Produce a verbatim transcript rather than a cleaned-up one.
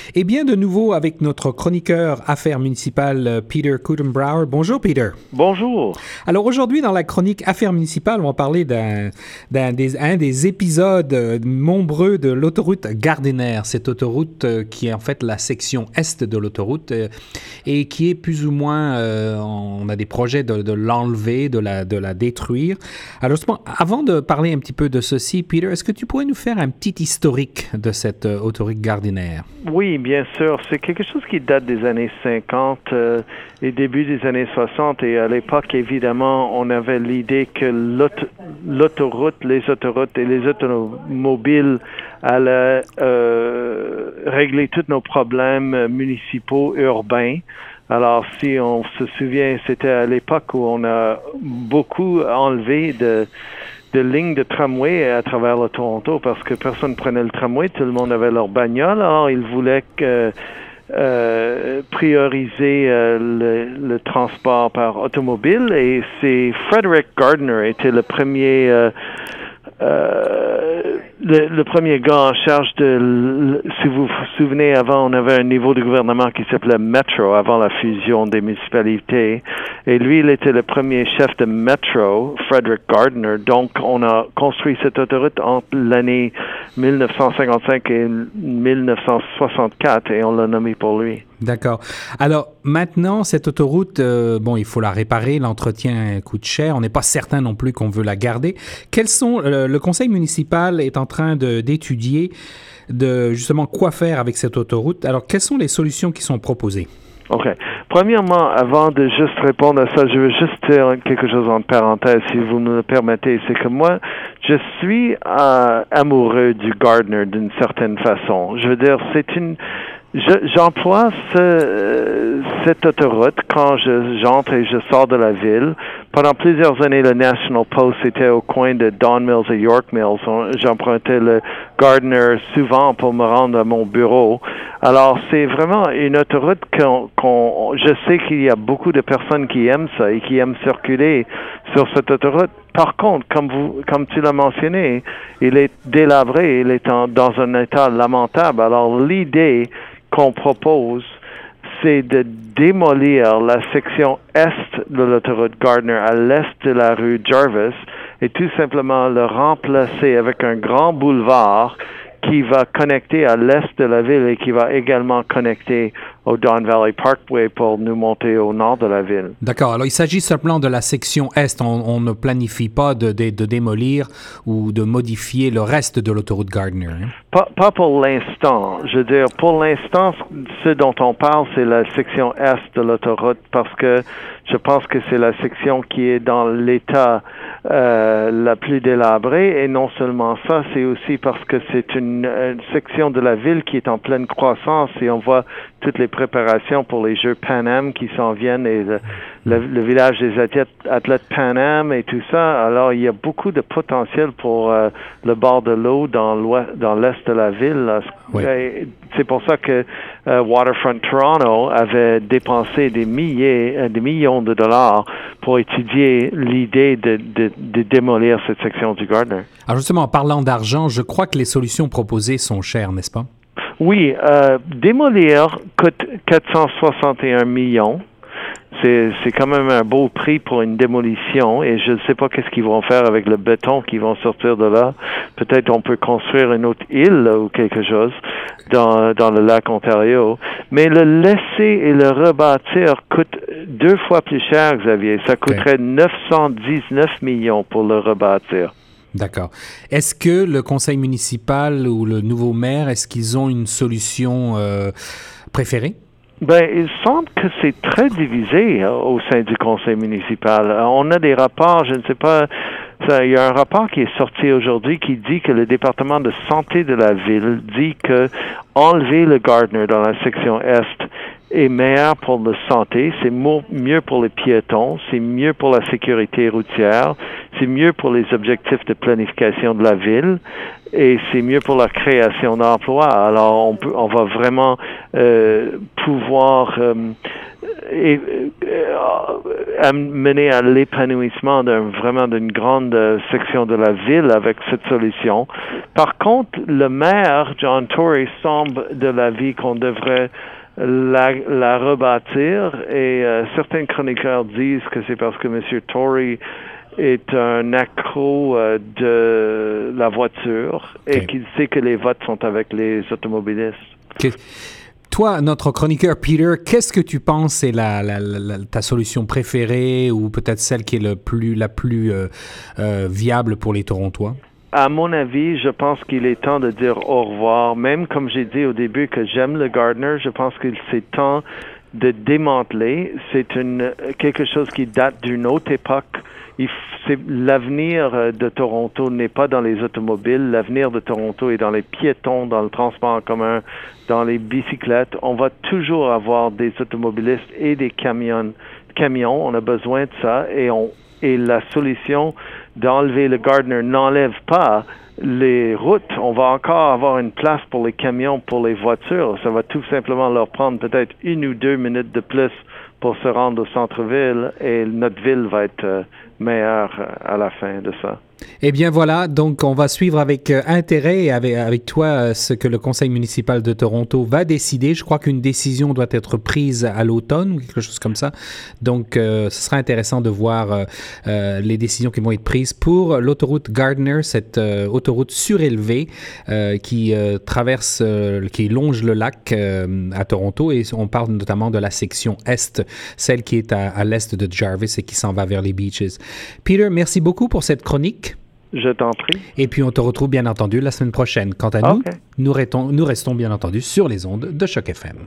Et bien de nouveau avec notre chroniqueur Affaires municipales, Peter Coudenbrouwer. Bonjour Peter. Bonjour. Alors aujourd'hui dans la chronique Affaires municipales, on va parler d'un, d'un des, un des épisodes nombreux de l'autoroute Gardiner. Cette autoroute qui est en fait la section est de l'autoroute et qui est plus ou moins, euh, on a des projets de, de l'enlever, de la, de la détruire. Alors avant de parler un petit peu de ceci, Peter, est-ce que tu pourrais nous faire un petit historique de cette euh, autoroute Gardiner? Oui, bien sûr. C'est quelque chose qui date des années cinquante euh, et début des années soixante. Et à l'époque, évidemment, on avait l'idée que l'aut- l'autoroute, les autoroutes et les automobiles allaient euh, régler tous nos problèmes municipaux, urbains. Alors, si on se souvient, c'était à l'époque où on a beaucoup enlevé de de lignes de tramway à travers le Toronto parce que personne prenait le tramway, tout le monde avait leur bagnole. Alors, ils voulaient que, euh, prioriser euh, le, le transport par automobile et c'est Frederick Gardiner était le premier euh, euh, le, le premier gars en charge de, le, si vous vous souvenez, avant on avait un niveau de gouvernement qui s'appelait Metro, avant la fusion des municipalités, et lui il était le premier chef de Metro, Frederick Gardiner, donc on a construit cette autoroute entre l'année dix-neuf cent cinquante-cinq et dix-neuf cent soixante-quatre et on l'a nommé pour lui. D'accord. Alors maintenant, cette autoroute, euh, bon, il faut la réparer, l'entretien coûte cher, on n'est pas certain non plus qu'on veut la garder. Quels sont, euh, le conseil municipal est en train de, d'étudier de justement quoi faire avec cette autoroute. Alors, quelles sont les solutions qui sont proposées? OK. Premièrement, avant de juste répondre à ça, je veux juste dire quelque chose en parenthèse, si vous me le permettez. C'est que moi, je suis euh, amoureux du Gardiner d'une certaine façon. Je veux dire, c'est une... Je, j'emploie ce, euh, cette autoroute quand je, j'entre et je sors de la ville. Pendant plusieurs années, le National Post était au coin de Don Mills et York Mills. On, j'empruntais le Gardiner souvent pour me rendre à mon bureau. Alors, c'est vraiment une autoroute qu'on, qu'on, je sais qu'il y a beaucoup de personnes qui aiment ça et qui aiment circuler sur cette autoroute. Par contre, comme vous, comme tu l'as mentionné, il est délabré, il est en, dans un état lamentable. Alors, l'idée qu'on propose, c'est de démolir la section est de l'autoroute Gardiner à l'est de la rue Jarvis et tout simplement le remplacer avec un grand boulevard qui va connecter à l'est de la ville et qui va également connecter au Don Valley Parkway pour nous monter au nord de la ville. D'accord. Alors, il s'agit simplement de la section est. On, on ne planifie pas de, de, de démolir ou de modifier le reste de l'autoroute Gardiner. Hein? Pas, pas pour l'instant. Je veux dire, pour l'instant, ce dont on parle, c'est la section est de l'autoroute parce que je pense que c'est la section qui est dans l'état euh, la plus délabrée. Et non seulement ça, c'est aussi parce que c'est une, une section de la ville qui est en pleine croissance et on voit toutes les préparations pour les Jeux Pan Am qui s'en viennent et le, le, le village des athlètes, athlètes Pan Am et tout ça. Alors, il y a beaucoup de potentiel pour euh, le bord de l'eau dans l'ouest, dans l'est de la ville. Oui. C'est pour ça que euh, Waterfront Toronto avait dépensé des milliers, euh, des millions de dollars pour étudier l'idée de, de, de démolir cette section du Gardiner. Alors justement, en parlant d'argent, je crois que les solutions proposées sont chères, n'est-ce pas? Oui, euh, démolir coûte quatre cent soixante et un millions. C'est, c'est quand même un beau prix pour une démolition et je ne sais pas qu'est-ce qu'ils vont faire avec le béton qui vont sortir de là. Peut-être on peut construire une autre île là, ou quelque chose dans, dans le lac Ontario. Mais le laisser et le rebâtir coûte deux fois plus cher, Xavier. Ça coûterait okay. neuf cent dix-neuf millions pour le rebâtir. D'accord. Est-ce que le conseil municipal ou le nouveau maire, est-ce qu'ils ont une solution euh, préférée? Ben, il semble que c'est très divisé euh, au sein du conseil municipal. Euh, on a des rapports, je ne sais pas, ça, il y a un rapport qui est sorti aujourd'hui qui dit que le département de santé de la ville dit que enlever le Gardiner dans la section est est meilleur pour la santé, c'est mieux pour les piétons, c'est mieux pour la sécurité routière, c'est mieux pour les objectifs de planification de la ville et c'est mieux pour la création d'emplois. Alors, on peut, on va vraiment euh, pouvoir euh, et, euh, mener à l'épanouissement d'un, vraiment d'une grande euh, section de la ville avec cette solution. Par contre, le maire, John Tory, semble de l'avis qu'on devrait La, la rebâtir et euh, certains chroniqueurs disent que c'est parce que M. Tory est un accro euh, de la voiture et okay. qu'il sait que les votes sont avec les automobilistes. Okay. Toi, notre chroniqueur Peter, qu'est-ce que tu penses est la, la, la, ta solution préférée ou peut-être celle qui est le plus, la plus euh, euh, viable pour les Torontois? À mon avis, je pense qu'il est temps de dire au revoir. Même comme j'ai dit au début que j'aime le Gardiner, je pense que c'est temps de démanteler. C'est une quelque chose qui date d'une autre époque. Il, c'est, l'avenir de Toronto n'est pas dans les automobiles. L'avenir de Toronto est dans les piétons, dans le transport en commun, dans les bicyclettes. On va toujours avoir des automobilistes et des camions. Camions, on a besoin de ça et on et la solution d'enlever le Gardiner n'enlève pas les routes. On va encore avoir une place pour les camions, pour les voitures. Ça va tout simplement leur prendre peut-être une ou deux minutes de plus pour se rendre au centre-ville et notre ville va être euh, meilleure à la fin de ça. Eh bien voilà, donc on va suivre avec euh, intérêt et avec, avec toi euh, ce que le Conseil municipal de Toronto va décider. Je crois qu'une décision doit être prise à l'automne ou quelque chose comme ça. Donc euh, ce sera intéressant de voir euh, euh, les décisions qui vont être prises pour l'autoroute Gardiner, cette euh, autoroute surélevée euh, qui euh, traverse, euh, qui longe le lac euh, à Toronto et on parle notamment de la section est, celle qui est à, à l'est de Jarvis et qui s'en va vers les beaches. Peter, merci beaucoup pour cette chronique. Je t'en prie. Et puis, on te retrouve bien entendu la semaine prochaine. Quant à nous, okay. nous, restons, nous restons bien entendu sur les ondes de Choc F M.